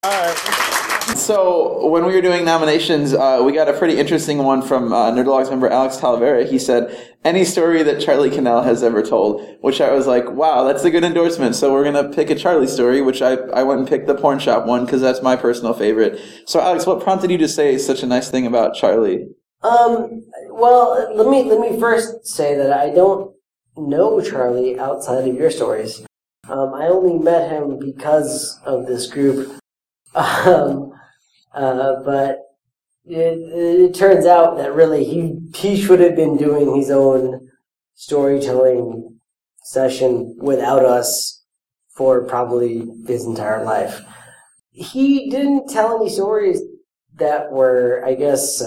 All right. So when we were doing nominations, we got a pretty interesting one from Nerdologs member Alex Talavera. He said, any story that Charlie Cannell has ever told, which I was like, wow, that's a good endorsement. So we're going to pick a Charlie story, which I went and picked the porn shop one because that's my personal favorite. So Alex, what prompted you to say such a nice thing about Charlie? Well, let me first say that I don't know Charlie outside of your stories. I only met him because of this group. But it turns out that really he should have been doing his own storytelling session without us for probably his entire life. He didn't tell any stories that were, I guess,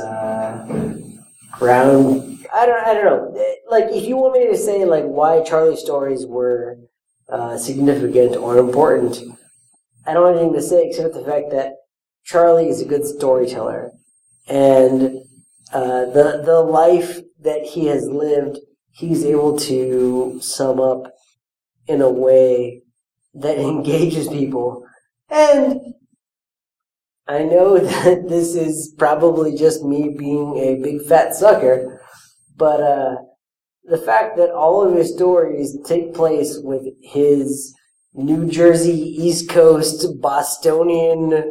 ground. I don't know. Like, if you want me to say like why Charlie's stories were significant or important, I don't have anything to say except the fact that Charlie is a good storyteller, and the life that he has lived, he's able to sum up in a way that engages people. And I know that this is probably just me being a big fat sucker, but the fact that all of his stories take place with his New Jersey, East Coast, Bostonian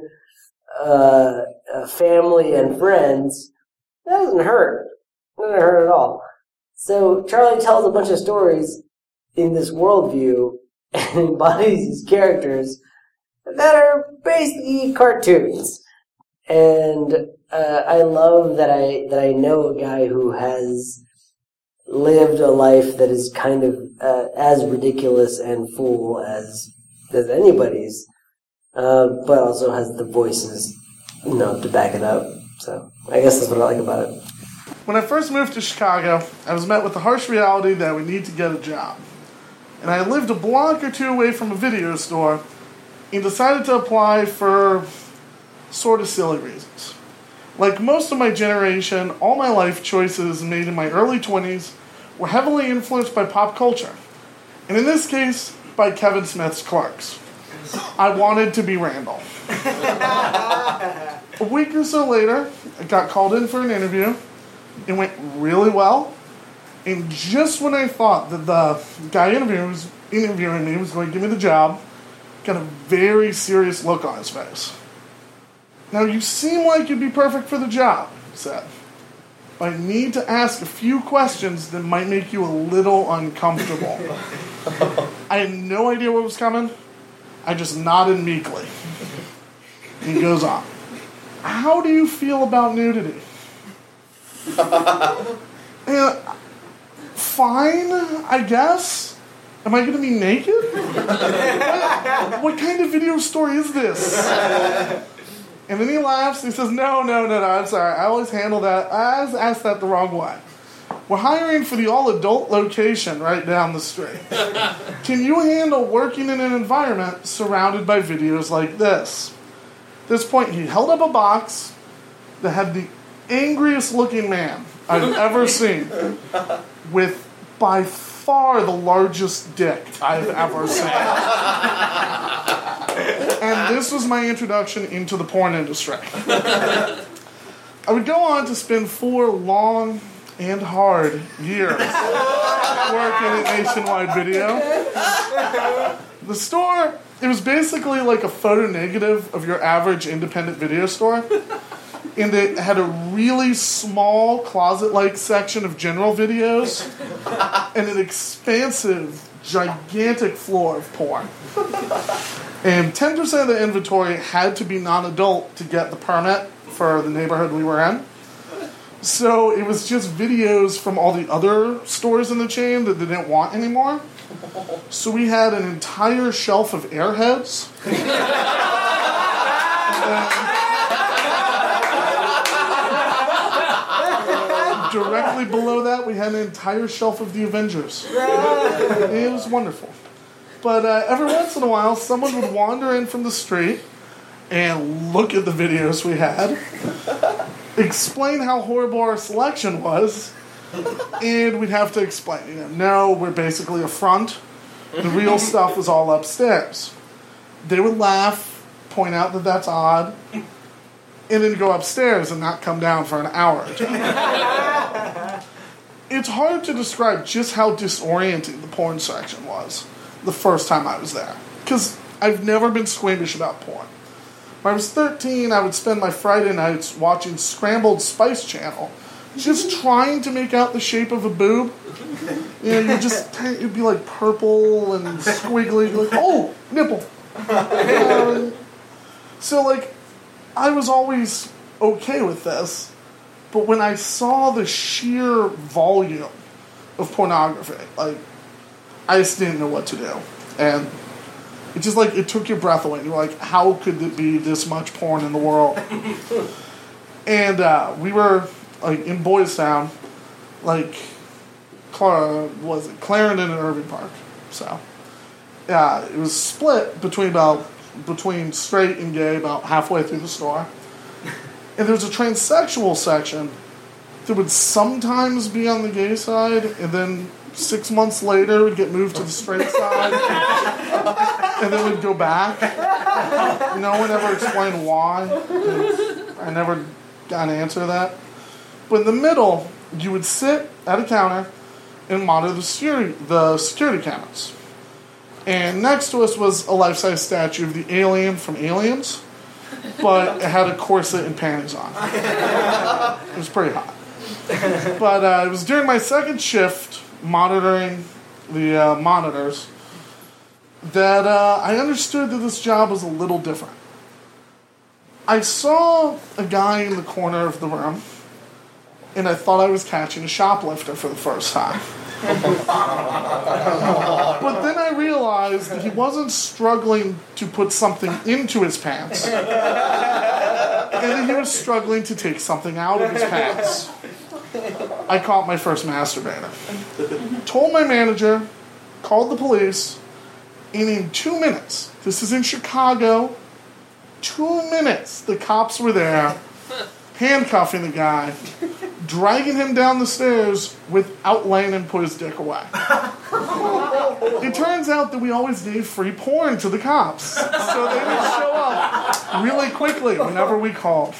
family and friends, that doesn't hurt. It doesn't hurt at all. So Charlie tells a bunch of stories in this worldview and embodies these characters that are basically cartoons. And I love that I know a guy who has lived a life that is kind of as ridiculous and full as anybody's, but also has the voices, to back it up. So I guess that's what I like about it. When I first moved to Chicago, I was met with the harsh reality that I would need to get a job. And I lived a block or two away from a video store and decided to apply for sort of silly reasons. Like most of my generation, all my life choices made in my early 20s were heavily influenced by pop culture. And in this case, by Kevin Smith's Clerks. I wanted to be Randall. A week or so later, I got called in for an interview. It went really well. And just when I thought that the guy interviewing me was going to give me the job, got a very serious look on his face. Now, you seem like you'd be perfect for the job, he said. But I need to ask a few questions that might make you a little uncomfortable. I had no idea what was coming. I just nodded meekly. And he goes on. How do you feel about nudity? Fine, I guess. Am I going to be naked? What kind of video story is this? And then he laughs and he says, No, I'm sorry. I always handle that. I always ask that the wrong way. We're hiring for the all-adult location right down the street. Can you handle working in an environment surrounded by videos like this? At this point, he held up a box that had the angriest-looking man I've ever seen with, by far, the largest dick I've ever seen. And this was my introduction into the porn industry. I would go on to spend 4 long and hard years working at Nationwide Video. The store, it was basically like a photo negative of your average independent video store. And it had a really small closet-like section of general videos and an expansive, gigantic floor of porn. And 10% of the inventory had to be non-adult to get the permit for the neighborhood we were in. So it was just videos from all the other stores in the chain that they didn't want anymore. So we had an entire shelf of Airheads. Directly below that, we had an entire shelf of the Avengers. It was wonderful. But every once in a while, someone would wander in from the street and look at the videos we had, explain how horrible our selection was, and we'd have to explain, no, we're basically a front. The real stuff was all upstairs. They would laugh, point out that that's odd, and then go upstairs and not come down for an hour or two. It's hard to describe just how disorienting the porn section was the first time I was there. Because I've never been squeamish about porn. When I was 13, I would spend my Friday nights watching Scrambled Spice Channel, just trying to make out the shape of a boob. You know, it'd be like purple and squiggly, like, oh, nipple. So, like, I was always okay with this, but when I saw the sheer volume of pornography, like, I just didn't know what to do. And it just, like, it took your breath away. You're like, how could there be this much porn in the world? And we were, like, in Boys Town, like, Clarendon and Irving Park. So, yeah, it was split between straight and gay about halfway through the store. And there's a transsexual section that would sometimes be on the gay side, and then 6 months later would get moved to the straight side, and then would go back. No one ever explained why. I never got an answer to that. But in the middle, you would sit at a counter and monitor the security cameras. And next to us was a life-size statue of the alien from Aliens, but it had a corset and panties on. It was pretty hot. But it was during my second shift monitoring the monitors that I understood that this job was a little different. I saw a guy in the corner of the room, and I thought I was catching a shoplifter for the first time. But then I realized that he wasn't struggling to put something into his pants, and that he was struggling to take something out of his pants. I caught my first masturbator. Told my manager, called the police, and in 2 minutes, this is in Chicago, 2 minutes, the cops were there, handcuffing the guy, dragging him down the stairs without letting him put his dick away. It turns out that we always gave free porn to the cops, so they would show up really quickly whenever we called.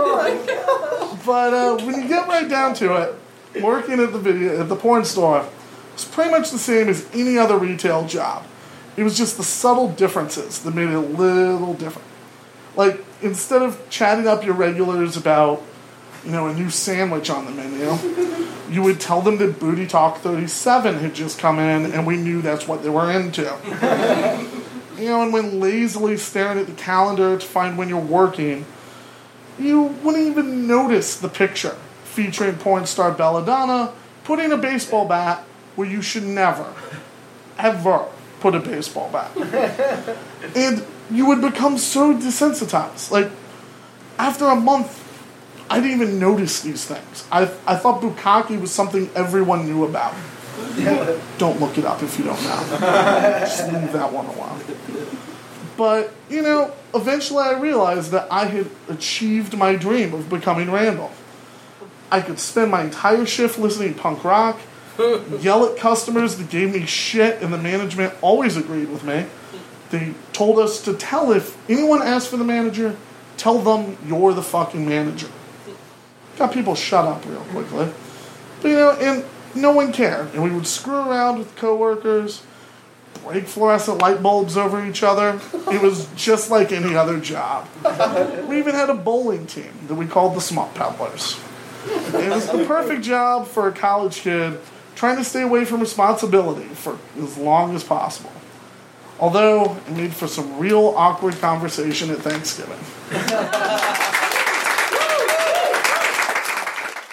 But when you get right down to it, working at the porn store was pretty much the same as any other retail job. It was just the subtle differences that made it a little different. Like, instead of chatting up your regulars about, you know, a new sandwich on the menu, you would tell them that Booty Talk 37 had just come in, and we knew that's what they were into. You know, and when lazily staring at the calendar to find when you're working, you wouldn't even notice the picture featuring porn star Belladonna putting a baseball bat where you should never, ever put a baseball bat. And you would become so desensitized. Like, after a month, I didn't even notice these things. I thought bukkake was something everyone knew about. Don't look it up if you don't know. Just leave that one alone. But, you know, eventually I realized that I had achieved my dream of becoming Randall. I could spend my entire shift listening to punk rock, yell at customers that gave me shit, and the management always agreed with me. They told us to tell if anyone asked for the manager, tell them you're the fucking manager. Got people shut up real quickly. But, you know, and no one cared. And we would screw around with coworkers, break fluorescent light bulbs over each other. It was just like any other job. We even had a bowling team that we called the Smut Peddlers. It was the perfect job for a college kid trying to stay away from responsibility for as long as possible. Although, it made for some real awkward conversation at Thanksgiving.